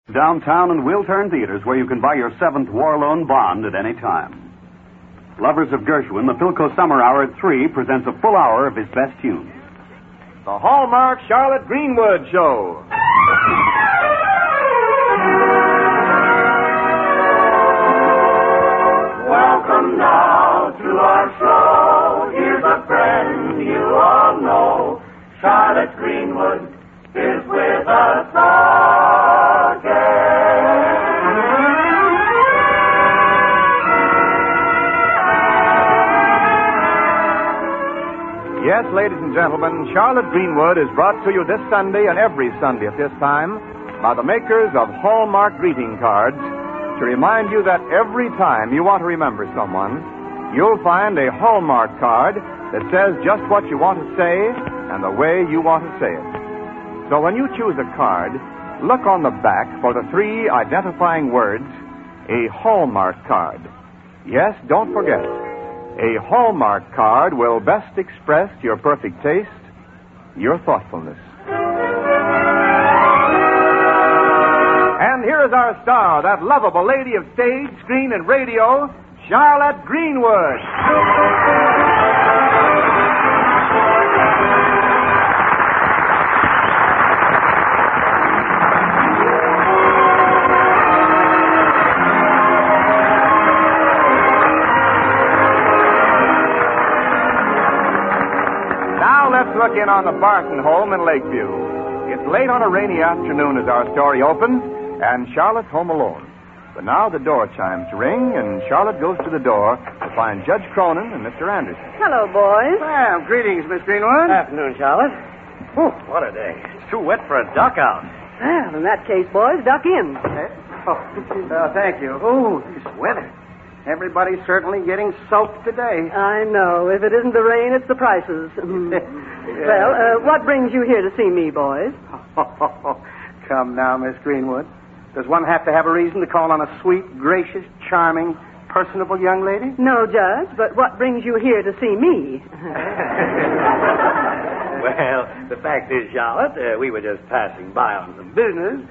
Downtown and Wiltern Theaters, where you can buy your 7th Warlone Bond at any time. Lovers of Gershwin, the Philco Summer Hour at 3 presents a full hour of his best tunes. The Hallmark Charlotte Greenwood Show. Welcome now to our show. Here's a friend you all know. Charlotte Greenwood is with us again. Yes, ladies and gentlemen, Charlotte Greenwood is brought to you this Sunday and every Sunday at this time by the makers of Hallmark greeting cards to remind you that every time you want to remember someone, you'll find a Hallmark card that says just what you want to say and the way you want to say it. So when you choose a card, look on the back for the 3 identifying words, a Hallmark card. Yes, don't forget, a Hallmark card will best express your perfect taste, your thoughtfulness. And here is our star, that lovable lady of stage, screen, and radio, Charlotte Greenwood. Let's look in on the Barton home in Lakeview. It's late on a rainy afternoon as our story opens, and Charlotte's home alone. But now the door chimes ring, and Charlotte goes to the door to find Judge Cronin and Mr. Anderson. Hello, boys. Well, greetings, Miss Greenwood. Afternoon, Charlotte. Whew, what a day. It's too wet for a duck out. Well, in that case, boys, duck in. Thank you. Oh, this weather. Everybody's certainly getting soaked today. I know. If it isn't the rain, it's the prices. Well, what brings you here to see me, boys? Come now, Miss Greenwood. Does one have to have a reason to call on a sweet, gracious, charming, personable young lady? No, Judge, but what brings you here to see me? Well, the fact is, Charlotte, we were just passing by on some business.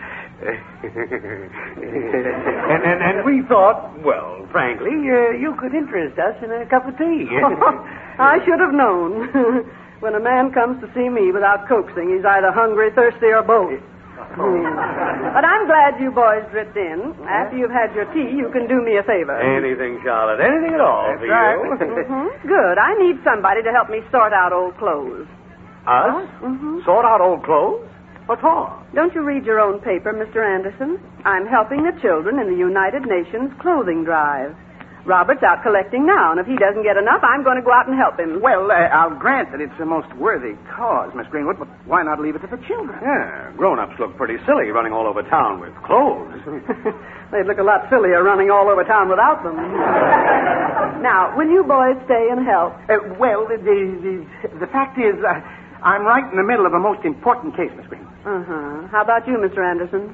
and we thought, well, frankly, you could interest us in a cup of tea. I should have known. When a man comes to see me without coaxing, he's either hungry, thirsty, or both. But I'm glad you boys dripped in. After you've had your tea, you can do me a favor. Anything, Charlotte. Anything at all for you. Good. I need somebody to help me sort out old clothes. Us? Sort out old clothes? What for? Don't you read your own paper, Mr. Anderson? I'm helping the children in the United Nations clothing drive. Robert's out collecting now, and if he doesn't get enough, I'm going to go out and help him. Well, I'll grant that it's a most worthy cause, Miss Greenwood, but why not leave it to the children? Yeah, grown-ups look pretty silly running all over town with clothes. They'd look a lot sillier running all over town without them. Now, will you boys stay and help? The fact is, I'm right in the middle of a most important case, Miss Greenwood. How about you, Mr. Anderson?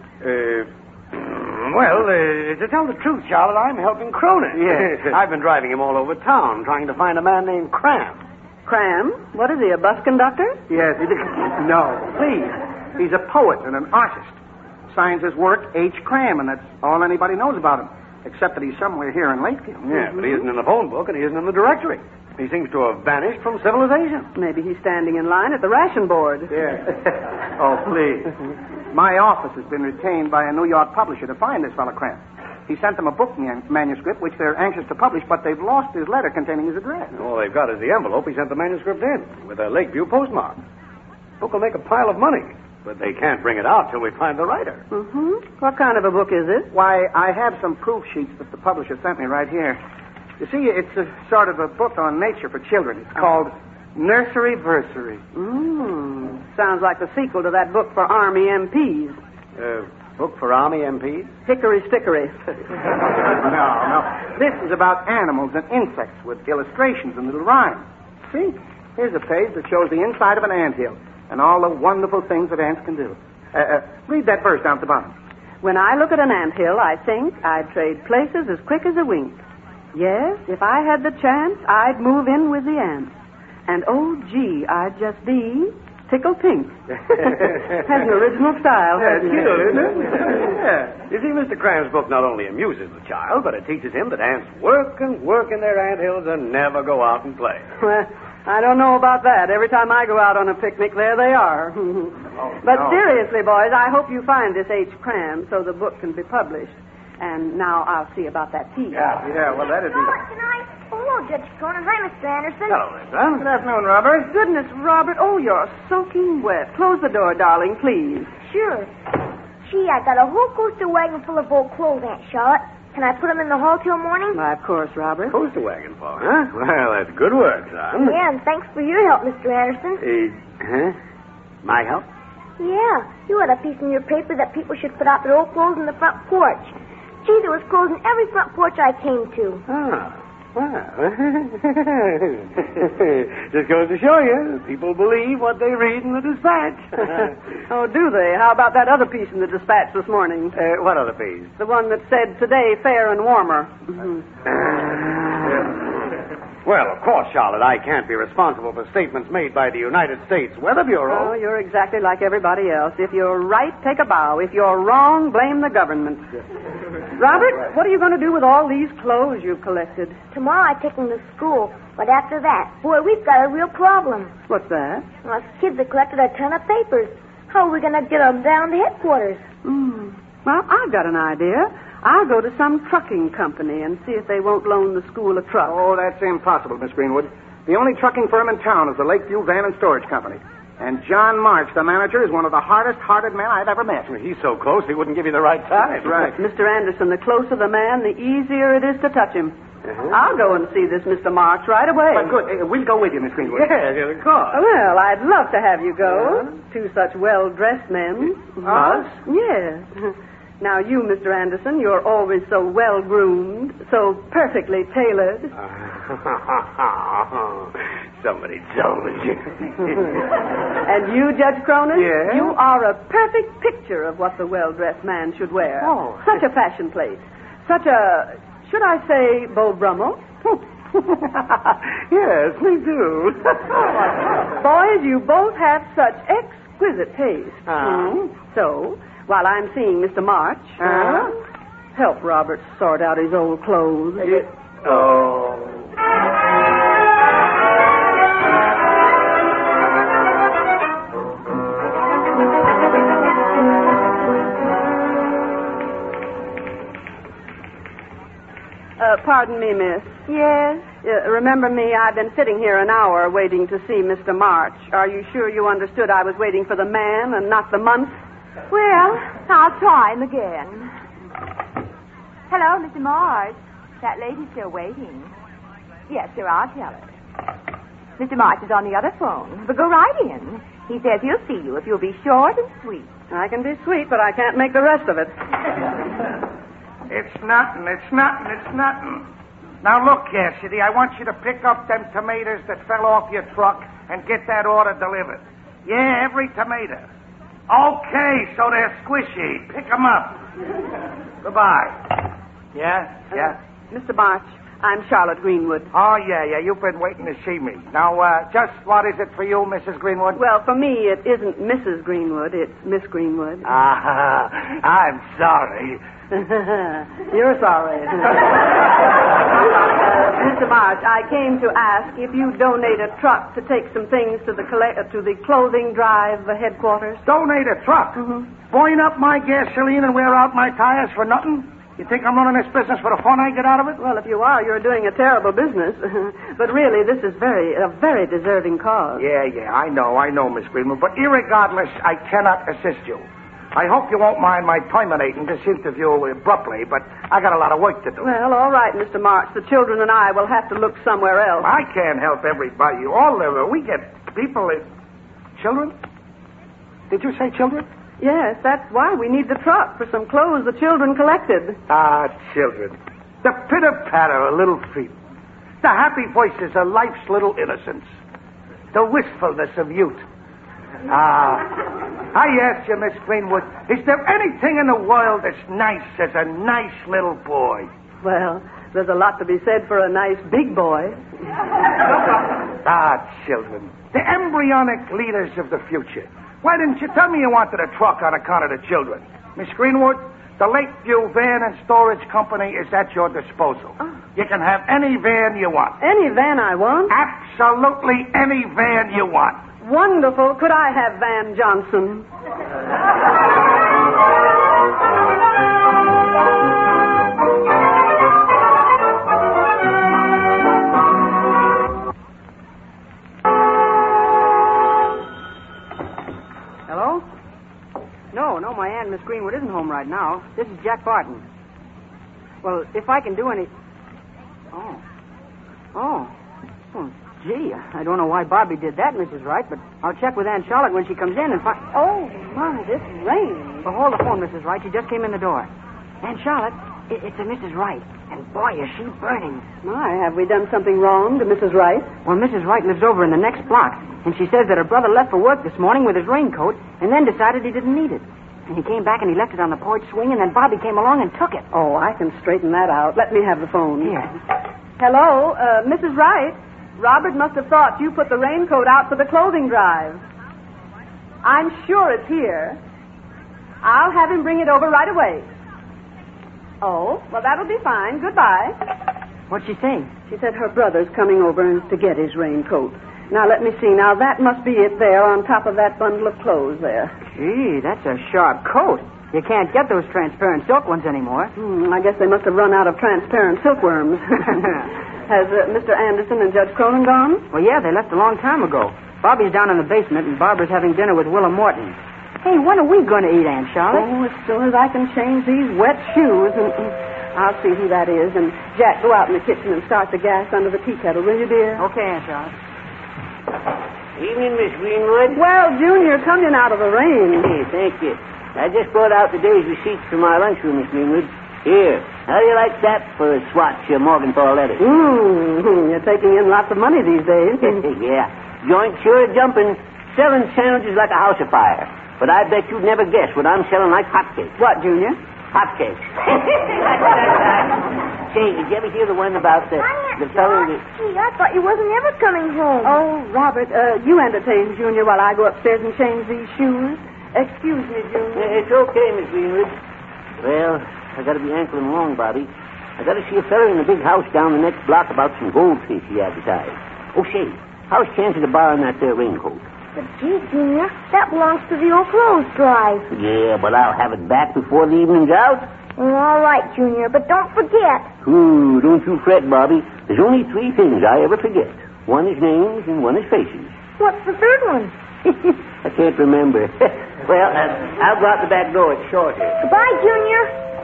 Well, to tell the truth, Charlotte, I'm helping Cronin. Yes. I've been driving him all over town trying to find a man named Cram. Cram? What is he, a bus conductor? Yes, no, please. He's a poet and an artist. Signs his work H. Cram, and that's all anybody knows about him, except that he's somewhere here in Lakeview. Yeah, but he isn't in the phone book and he isn't in the directory. He seems to have vanished from civilization. Maybe he's standing in line at the ration board. Yeah. Oh, please. My office has been retained by a New York publisher to find this fellow Cram. He sent them a book manuscript, which they're anxious to publish, but they've lost his letter containing his address. All they've got is the envelope he sent the manuscript in, with a Lakeview postmark. Book will make a pile of money, but they can't bring it out till we find the writer. What kind of a book is it? Why, I have some proof sheets that the publisher sent me right here. You see, it's a sort of a book on nature for children. It's called Nursery Versary. Sounds like the sequel to that book for Army MPs. Book for Army MPs? Hickory Stickory. No. This is about animals and insects with illustrations and little rhymes. See? Here's a page that shows the inside of an anthill and all the wonderful things that ants can do. Read that verse down at the bottom. When I look at an anthill, I think I'd trade places as quick as a wink. Yes, if I had the chance, I'd move in with the ants. And, oh, gee, I'd just be tickle pink. Has an original style, hasn't it? Cute, isn't it? Yeah. You see, Mr. Cram's book not only amuses the child, but it teaches him that ants work and work in their anthills and never go out and play. Well, I don't know about that. Every time I go out on a picnic, there they are. But seriously, boys, I hope you find this H. Cram so the book can be published. And now I'll see about that tea. Yeah, well, that'd be... Robert, can I? Oh, hello, Judge Cronin. Hi, Mr. Anderson. Hello, there, son. Good afternoon, Robert. Goodness, Robert. Oh, you're soaking wet. Close the door, darling, please. Sure. Gee, I got a whole coaster wagon full of old clothes, Aunt Charlotte. Can I put them in the hall till morning? Why, of course, Robert. Coaster wagon for, huh? Well, that's good work, son. Yeah, and thanks for your help, Mr. Anderson. My help? Yeah, you had a piece in your paper that people should put out their old clothes in the front porch. Gee, there was clothes in every front porch I came to. Ah, well. Just goes to show you, people believe what they read in the dispatch. Oh, do they? How about that other piece in the dispatch this morning? What other piece? The one that said, today, fair and warmer. Well, of course, Charlotte, I can't be responsible for statements made by the United States Weather Bureau. Oh, you're exactly like everybody else. If you're right, take a bow. If you're wrong, blame the government. Robert, what are you going to do with all these clothes you've collected? Tomorrow I take them to school. But after that, boy, we've got a real problem. What's that? Well, us kids have collected a ton of papers. How are we going to get them down to headquarters? Well, I've got an idea. I'll go to some trucking company and see if they won't loan the school a truck. Oh, that's impossible, Miss Greenwood. The only trucking firm in town is the Lakeview Van and Storage Company. And John March, the manager, is one of the hardest-hearted men I've ever met. He's so close, he wouldn't give you the right time. Right. Mr. Anderson, the closer the man, the easier it is to touch him. I'll go and see this Mr. March right away. But good. We'll go with you, Miss Greenwood. Yes, of course. Well, I'd love to have you go. Two such well-dressed men. Us? Yes. Now, you, Mr. Anderson, you're always so well-groomed, so perfectly tailored. Somebody told you. And you, Judge Cronin? Yes? You are a perfect picture of what the well-dressed man should wear. Oh. Such a fashion plate. Such a, should I say, Beau Brummel? Yes, we do. Boys, you both have such exquisite taste. So, while I'm seeing Mr. March, help Robert sort out his old clothes. Pardon me, miss. Yes? Remember me, I've been sitting here an hour waiting to see Mr. March. Are you sure you understood I was waiting for the man and not the month? Well, I'll try him again. Hello, Mr. March. That lady's still waiting. Yes, sir, I'll tell her. Mr. March is on the other phone, but go right in. He says he'll see you if you'll be short and sweet. I can be sweet, but I can't make the rest of it. It's nothing. Now, look, Cassidy, I want you to pick up them tomatoes that fell off your truck and get that order delivered. Yeah, every tomato. Okay, so they're squishy. Pick them up. Goodbye. Yeah? Mr. March, I'm Charlotte Greenwood. Oh, yeah, you've been waiting to see me. Now, just what is it for you, Mrs. Greenwood? Well, for me, it isn't Mrs. Greenwood, it's Miss Greenwood. I'm sorry. You're sorry. Mr. March, I came to ask if you donate a truck to take some things to the clothing drive headquarters. Donate a truck? Burn up my gasoline and wear out my tires for nothing? You think I'm running this business for the fun I get out of it? Well, if you are, you're doing a terrible business. But really, this is a very deserving cause. Yeah, I know, Miss Greenwood. But irregardless, I cannot assist you. I hope you won't mind my terminating this interview abruptly, but I got a lot of work to do. Well, all right, Mr. March. The children and I will have to look somewhere else. I can't help everybody. We get people... Children? Did you say children? Yes, that's why we need the truck for some clothes the children collected. Children. The pitter-patter of little feet. The happy voices of life's little innocence. The wistfulness of youth. I ask you, Miss Greenwood, is there anything in the world as nice as a nice little boy? Well, there's a lot to be said for a nice big boy. Children. The embryonic leaders of the future. Why didn't you tell me you wanted a truck on account of the children? Miss Greenwood, the Lakeview Van and Storage Company is at your disposal. You can have any van you want. Any van I want? Absolutely any van you want. Wonderful. Could I have Van Johnson? Hello? No, my Aunt Miss Greenwood isn't home right now. This is Jack Barton. Well, if I can do any... Oh, gee, I don't know why Bobby did that, Mrs. Wright, but I'll check with Aunt Charlotte when she comes in and find... Oh, my, this rain. Well, hold the phone, Mrs. Wright. She just came in the door. Aunt Charlotte, it's a Mrs. Wright, and boy, is she burning. My, have we done something wrong to Mrs. Wright? Well, Mrs. Wright lives over in the next block, and she says that her brother left for work this morning with his raincoat and then decided he didn't need it. And he came back and he left it on the porch swing, and then Bobby came along and took it. Oh, I can straighten that out. Let me have the phone. Here. Hello, Mrs. Wright. Robert must have thought you put the raincoat out for the clothing drive. I'm sure it's here. I'll have him bring it over right away. Oh, well, that'll be fine. Goodbye. What'd she say? She said her brother's coming over to get his raincoat. Now, let me see. Now, that must be it there on top of that bundle of clothes there. Gee, that's a sharp coat. You can't get those transparent silk ones anymore. I guess they must have run out of transparent silkworms. Has Mr. Anderson and Judge Cronin gone? Well, yeah, they left a long time ago. Bobby's down in the basement, and Barbara's having dinner with Willa Morton. Hey, when are we going to eat, Aunt Charlotte? Oh, as soon as I can change these wet shoes, and I'll see who that is. And, Jack, go out in the kitchen and start the gas under the tea kettle, will you, dear? Okay, Aunt Charlotte. Evening, Miss Greenwood. Well, Junior, come in out of the rain. Hey, thank you. I just brought out the day's receipts for my lunchroom, Miss Greenwood. Here. How do you like that for a swatch of Morgenthau lettuce? You're taking in lots of money these days. Yeah. Joint sure jumping. Selling sandwiches like a house afire. But I bet you'd never guess what I'm selling like hotcakes. What, Junior? Hotcakes. Say, did you ever hear the one about the fellow that... Gee, I thought you wasn't ever coming home. Oh, Robert, you entertain Junior while I go upstairs and change these shoes. Excuse me, Junior. It's okay, Miss Greenwood. Well, I gotta be ankling along, Bobby. I gotta see a fellow in the big house down the next block about some goldfish he advertised. Oh, say, how's chances of borrowing that there raincoat? But, gee, Junior, that belongs to the old clothes drive. Yeah, but I'll have it back before the evening's out. All right, Junior, but don't forget. Don't you fret, Bobby. There's only 3 things I ever forget. One is names and one is faces. What's the third one? I can't remember. Well, I'll go out the back door. It's shorter. Goodbye, Junior.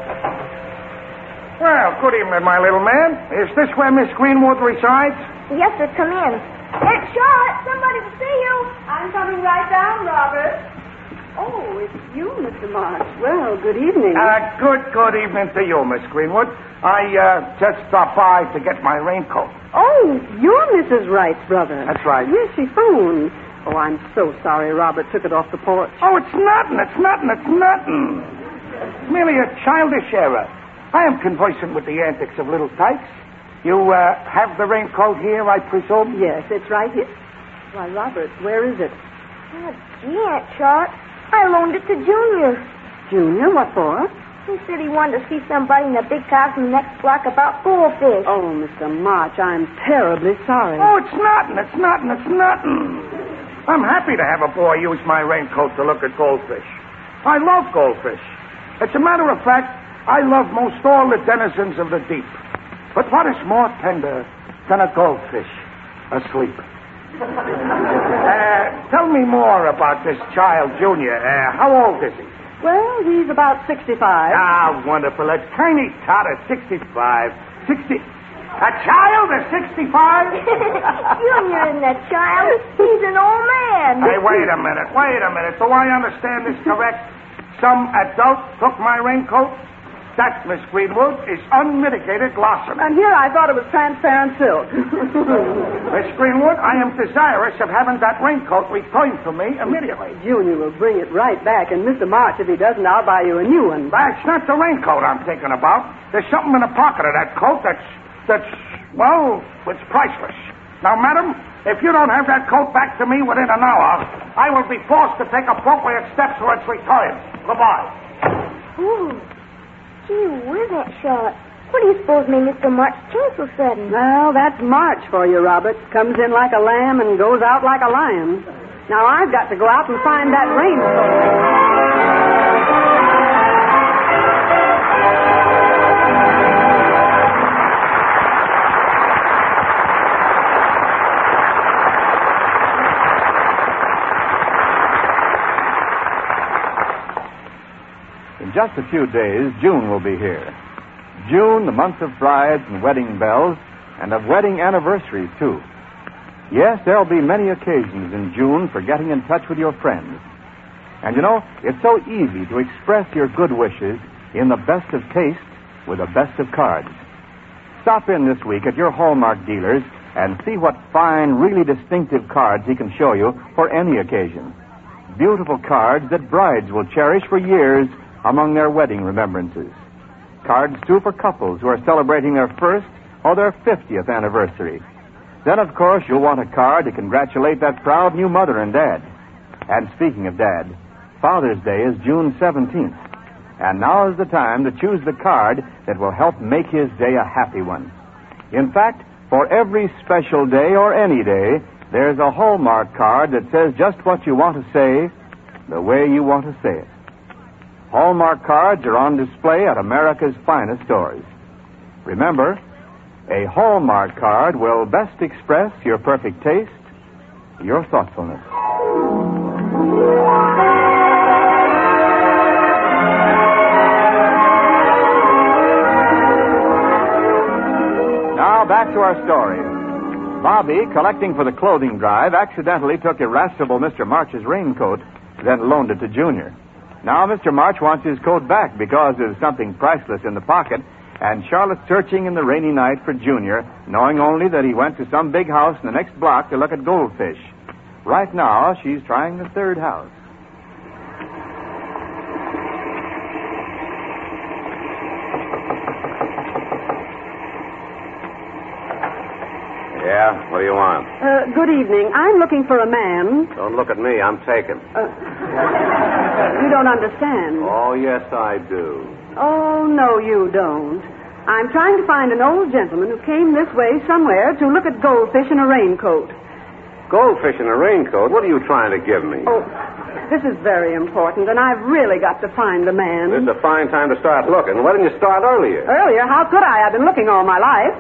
Well, good evening, my little man. Is this where Miss Greenwood resides? Yes, sir, come in. Aunt Charlotte, somebody will see you. I'm coming right down, Robert. Oh, it's you, Mr. March. Well, good evening. Good evening to you, Miss Greenwood. I just stopped by to get my raincoat. Oh, you're Mrs. Wright's brother. That's right. Yes, she phoned. Oh, I'm so sorry Robert took it off the porch. Oh, it's nothing. It's merely a childish error. I am conversant with the antics of little tykes. You have the raincoat here, I presume? Yes, it's right here. Why, Robert, where is it? Oh, gee, Aunt Charlotte, I loaned it to Junior. Junior, what for? He said he wanted to see somebody in the big house in the next block about goldfish. Oh, Mr. March, I'm terribly sorry. Oh, it's nothing. I'm happy to have a boy use my raincoat to look at goldfish. I love goldfish. As a matter of fact, I love most all the denizens of the deep. But what is more tender than a goldfish asleep? Tell me more about this child, Junior. How old is he? Well, he's about 65. Ah, wonderful. A tiny tot of 65. A child of 65? Junior isn't a child. He's an old man. Hey, wait a minute. Do I understand this correct? Some adult took my raincoat? That, Miss Greenwood, is unmitigated larceny. And here I thought it was transparent silk. Miss Greenwood, I am desirous of having that raincoat returned to me immediately. Junior will bring it right back, and Mr. March, if he doesn't, I'll buy you a new one. That's not the raincoat I'm thinking about. There's something in the pocket of that coat that's it's priceless. Now, madam, If you don't have that coat back to me within an hour, I will be forced to take appropriate steps for its return. Goodbye. Ooh. Gee whiz, Aunt Charlotte. What do you suppose made Mr. March change so sudden? Well, that's March for you, Robert. Comes in like a lamb and goes out like a lion. Now I've got to go out and find that raincoat. In just a few days, June will be here. June, the month of brides and wedding bells, and of wedding anniversaries, too. Yes, there'll be many occasions in June for getting in touch with your friends. And you know, it's so easy to express your good wishes in the best of taste with the best of cards. Stop in this week at your Hallmark dealers and see what fine, really distinctive cards he can show you for any occasion. Beautiful cards that brides will cherish for years among their wedding remembrances. Cards, too, for couples who are celebrating their first or their 50th anniversary. Then, of course, you'll want a card to congratulate that proud new mother and dad. And speaking of Dad, Father's Day is June 17th. And now is the time to choose the card that will help make his day a happy one. In fact, for every special day or any day, there's a Hallmark card that says just what you want to say, the way you want to say it. Hallmark cards are on display at America's finest stores. Remember, a Hallmark card will best express your perfect taste, your thoughtfulness. Now back to our story. Bobby, collecting for the clothing drive, accidentally took irascible Mr. March's raincoat, then loaned it to Junior. Now Mr. March wants his coat back because there's something priceless in the pocket, and Charlotte's searching in the rainy night for Junior, knowing only that he went to some big house in the next block to look at goldfish. Right now, she's trying the third house. Yeah, what do you want? Good evening. I'm looking for a man. Don't look at me. I'm taken. You don't understand. Oh, yes, I do. Oh, no, you don't. I'm trying to find an old gentleman who came this way somewhere to look at goldfish in a raincoat. Goldfish in a raincoat? What are you trying to give me? Oh, this is very important, and I've really got to find the man. This is a fine time to start looking. Why didn't you start earlier? Earlier? How could I? I've been looking all my life.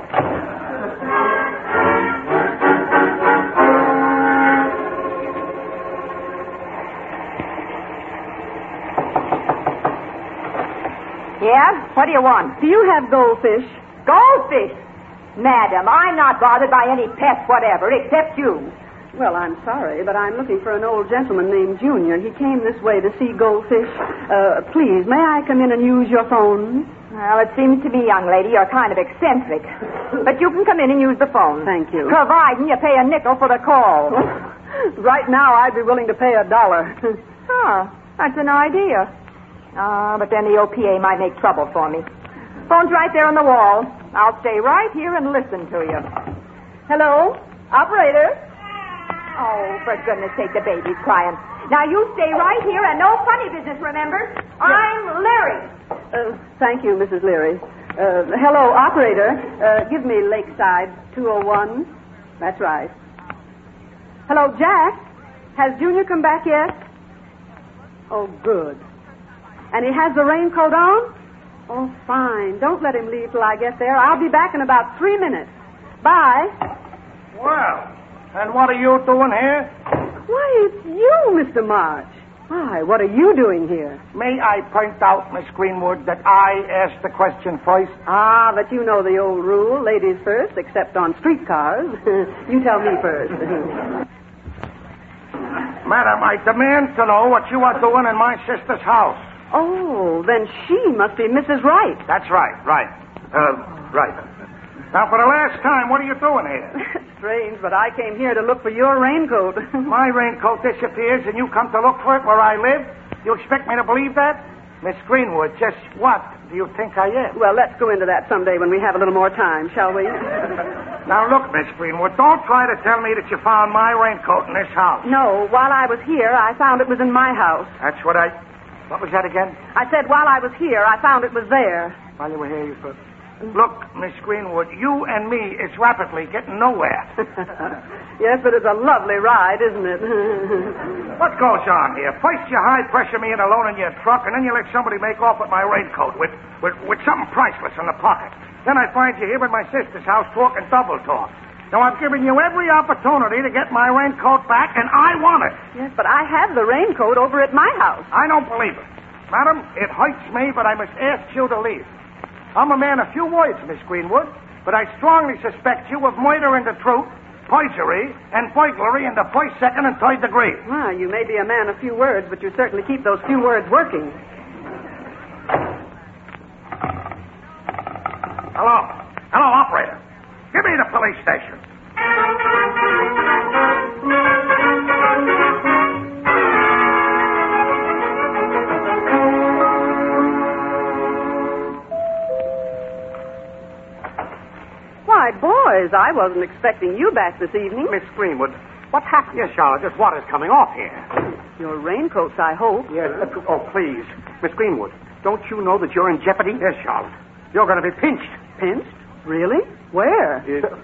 Yeah? What do you want? Do you have goldfish? Goldfish? Madam, I'm not bothered by any pest whatever, except you. Well, I'm sorry, but I'm looking for an old gentleman named Junior. He came this way to see goldfish. Please, may I come in and use your phone? Well, it seems to me, young lady, you're kind of eccentric. But you can come in and use the phone. Thank you. Providing you pay a nickel for the call. Right now, I'd be willing to pay $1. Oh, that's an idea. But then the OPA might make trouble for me. Phone's right there on the wall. I'll stay right here and listen to you. Hello? Operator? Oh, for goodness sake, the baby's crying. Now, you stay right here and no funny business, remember? I'm Leary. Thank you, Mrs. Leary. Hello, operator. Give me Lakeside 201. That's right. Hello, Jack. Has Junior come back yet? Oh, good. And he has the raincoat on? Oh, fine. Don't let him leave till I get there. I'll be back in about 3 minutes. Bye. Well, and what are you doing here? Why, it's you, Mr. March. Why, what are you doing here? May I point out, Miss Greenwood, that I asked the question first? Ah, but you know the old rule, ladies first, except on streetcars. You tell me first. Madam, I demand to know what you are doing in my sister's house. Oh, then she must be Mrs. Wright. That's right. Right. Now, for the last time, what are you doing here? Strange, but I came here to look for your raincoat. My raincoat disappears and you come to look for it where I live? You expect me to believe that? Miss Greenwood, just what do you think I am? Well, let's go into that someday when we have a little more time, shall we? Now, look, Miss Greenwood, don't try to tell me that you found my raincoat in this house. No, while I was here, I found it was in my house. That's what I... What was that again? I said while I was here, I found it was there. While you were here, you thought... Look, Miss Greenwood, you and me is rapidly getting nowhere. Yes, but it's a lovely ride, isn't it? What goes on here? First you high-pressure me in alone in your truck, and then you let somebody make off with my raincoat with something priceless in the pocket. Then I find you here at my sister's house talking double talk. Now, I've given you every opportunity to get my raincoat back, and I want it. Yes, but I have the raincoat over at my house. I don't believe it. Madam, it hurts me, but I must ask you to leave. I'm a man of few words, Miss Greenwood, but I strongly suspect you of murder in the truth, perjury, and burglary in the first, second, and third degree. Well, you may be a man of few words, but you certainly keep those few words working. Hello. Hello, operator. Give me the police station. Why, boys, I wasn't expecting you back this evening. Miss Greenwood, what's happened? Yes, Charlotte, just what is coming off here? Your raincoats, I hope. Yes. Oh, please. Miss Greenwood, don't you know that you're in jeopardy? Yes, Charlotte. You're going to be pinched. Pinched? Really? Where?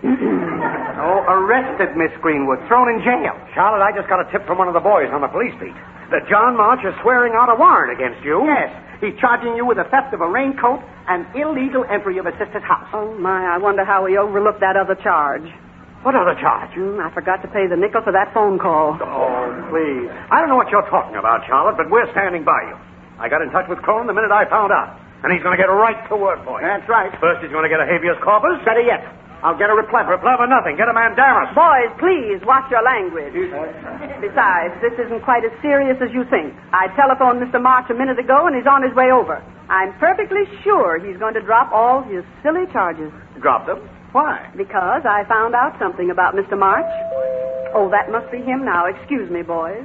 Arrested, Miss Greenwood. Thrown in jail. Charlotte, I just got a tip from one of the boys on the police beat that John March is swearing out a warrant against you. Yes. He's charging you with the theft of a raincoat and illegal entry of a sister's house. Oh, my, I wonder how he overlooked that other charge. What other charge? I forgot to pay the nickel for that phone call. Oh, please. I don't know what you're talking about, Charlotte, but we're standing by you. I got in touch with Cronin the minute I found out. And he's going to get right to work for you. That's right. First, he's going to get a habeas corpus. Better yet, I'll get a repleva. Repleva nothing. Get a mandamus. Boys, please, watch your language. Besides, this isn't quite as serious as you think. I telephoned Mr. March a minute ago, and he's on his way over. I'm perfectly sure he's going to drop all his silly charges. Drop them? Why? Because I found out something about Mr. March. Oh, that must be him now. Excuse me, boys.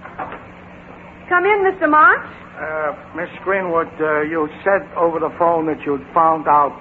Come in, Mr. March. Miss Greenwood, you said over the phone that you'd found out...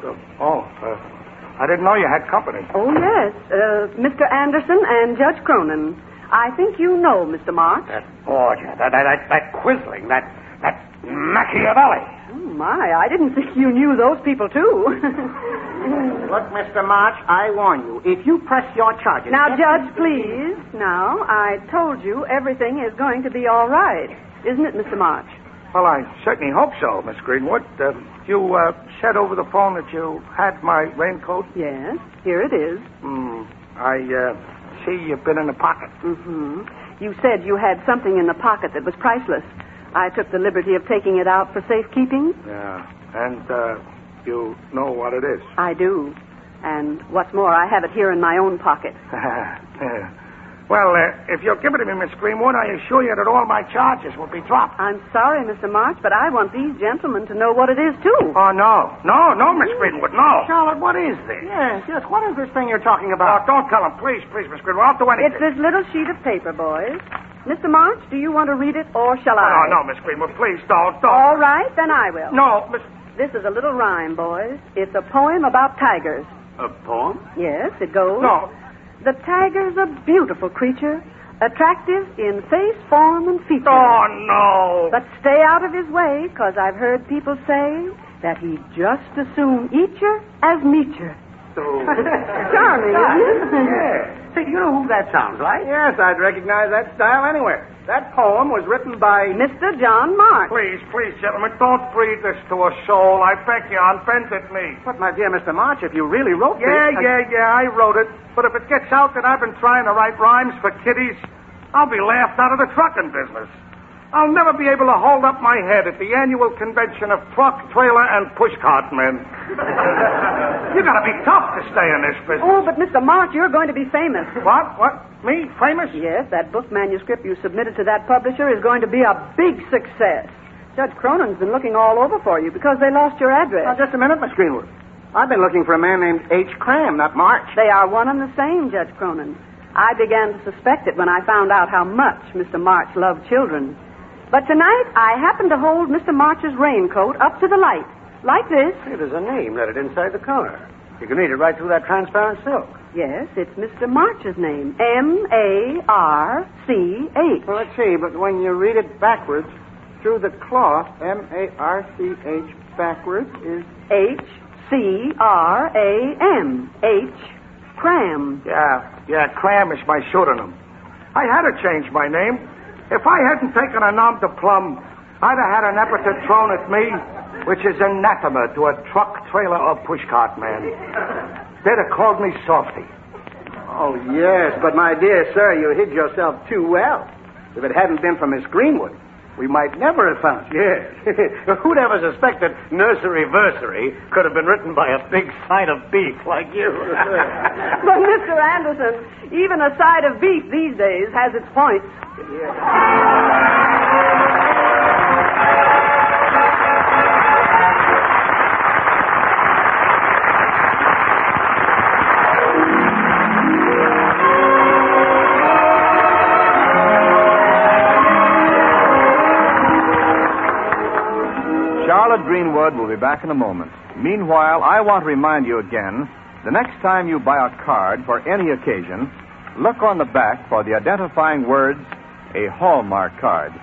I didn't know you had company. Oh, yes. Mr. Anderson and Judge Cronin. I think you know Mr. March. That orgia, that Quisling, that Machiavelli. Oh, my, I didn't think you knew those people, too. Look, Mr. March, I warn you, if you press your charges... Now, Judge, please. Now, I told you everything is going to be all right. Isn't it, Mr. March? Well, I certainly hope so, Miss Greenwood. You said over the phone that you had my raincoat? Yes, here it is. I see you've been in the pocket. Mm-hmm. You said you had something in the pocket that was priceless. I took the liberty of taking it out for safekeeping. Yeah, and you know what it is? I do. And what's more, I have it here in my own pocket. Well, if you'll give it to me, Miss Greenwood, I assure you that all my charges will be dropped. I'm sorry, Mr. March, but I want these gentlemen to know what it is, too. Oh, no, Miss Greenwood, no. Charlotte, what is this? Yes, what is this thing you're talking about? Don't tell them. Please, Miss Greenwood. I'll do anything. It's this little sheet of paper, boys. Mr. March, do you want to read it, or shall I? No, Miss Greenwood, please, don't. All right, then I will. No, Miss... This is a little rhyme, boys. It's a poem about tigers. A poem? Yes, it goes. No. The tiger's a beautiful creature, attractive in face, form, and feature. Oh, no. But stay out of his way, 'cause I've heard people say that he'd just as soon eat you as meet you. Charming, isn't it? Yes. Say, you know who that sounds like? Yes, I'd recognize that style anywhere. That poem was written by... Mr. John March. Please, gentlemen, don't breathe this to a soul. I beg you, unbended me. But, my dear Mr. March, if you really wrote this... Yeah, I wrote it. But if it gets out that I've been trying to write rhymes for kiddies, I'll be laughed out of the trucking business. I'll never be able to hold up my head at the annual convention of truck, trailer, and pushcart men. You gotta be tough to stay in this business. Oh, but Mr. March, you're going to be famous. What? Me? Famous? Yes, that book manuscript you submitted to that publisher is going to be a big success. Judge Cronin's been looking all over for you because they lost your address. Now, just a minute, Miss Greenwood. I've been looking for a man named H. Cram, not March. They are one and the same, Judge Cronin. I began to suspect it when I found out how much Mr. March loved children. But tonight, I happened to hold Mr. March's raincoat up to the light. Like this. Hey, there's a name lettered inside the collar. You can read it right through that transparent silk. Yes, it's Mr. March's name. M-A-R-C-H. Well, let's see, but when you read it backwards, through the cloth, M-A-R-C-H backwards is... H-C-R-A-M. Cram. Yeah, Cram is my pseudonym. I had to change my name. If I hadn't taken a nom de plume, I'd have had an epithet thrown at me, which is anathema to a truck, trailer, or pushcart man. They'd have called me Softy. Oh, yes, but my dear sir, you hid yourself too well. If it hadn't been for Miss Greenwood, we might never have found you. Yes. Who'd ever suspect that Nursery-versary could have been written by a big side of beef like you? But, Mr. Anderson, even a side of beef these days has its points. Charlotte Greenwood will be back in a moment. Meanwhile, I want to remind you again, the next time you buy a card for any occasion, look on the back for the identifying words, a Hallmark card.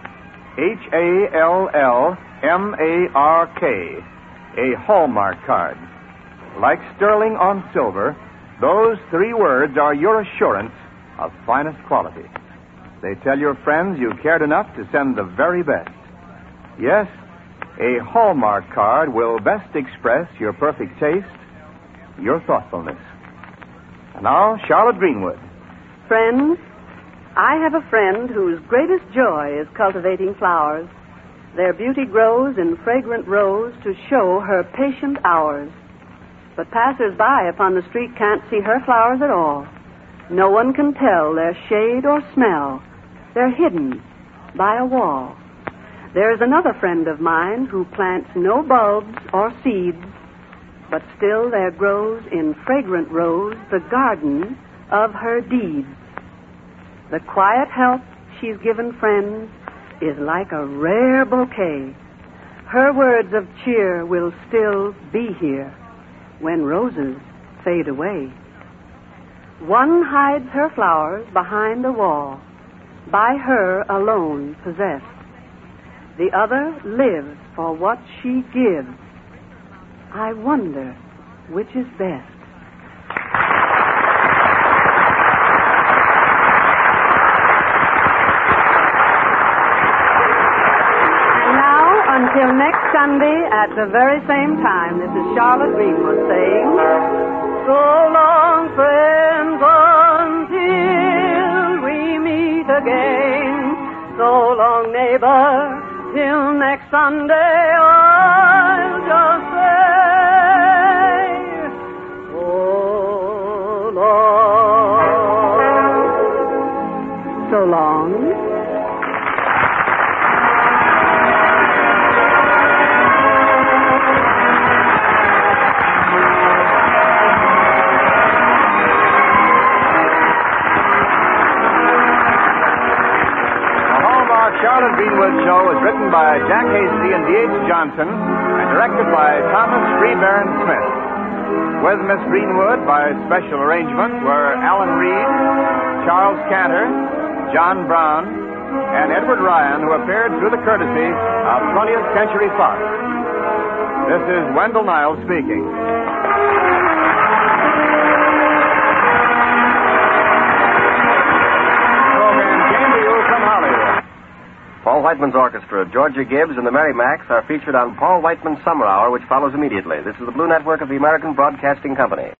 H-A-L-L-M-A-R-K. A Hallmark card. Like sterling on silver, those three words are your assurance of finest quality. They tell your friends you cared enough to send the very best. Yes, a Hallmark card will best express your perfect taste, your thoughtfulness. And now, Charlotte Greenwood. Friends, I have a friend whose greatest joy is cultivating flowers. Their beauty grows in fragrant rows to show her patient hours. But passers-by upon the street can't see her flowers at all. No one can tell their shade or smell. They're hidden by a wall. There's another friend of mine who plants no bulbs or seeds, but still there grows in fragrant rows the garden of her deeds. The quiet help she's given friends is like a rare bouquet. Her words of cheer will still be here when roses fade away. One hides her flowers behind a wall, by her alone possessed. The other lives for what she gives. I wonder which is best. And now, until next Sunday at the very same time, this is Charlotte Greenwood saying, so long, friends, until we meet again. So long, neighbor. Till next Sunday, I'll just say, so long. So long. Charlotte Greenwood Show was written by Jack Hasty and D.H. Johnson and directed by Thomas Freebairn Smith. With Miss Greenwood, by special arrangement, were Alan Reed, Charles Cantor, John Brown, and Edward Ryan, who appeared through the courtesy of 20th Century Fox. This is Wendell Niles speaking. Paul Whiteman's orchestra, Georgia Gibbs, and the Merrimacs are featured on Paul Whiteman's Summer Hour, which follows immediately. This is the Blue Network of the American Broadcasting Company.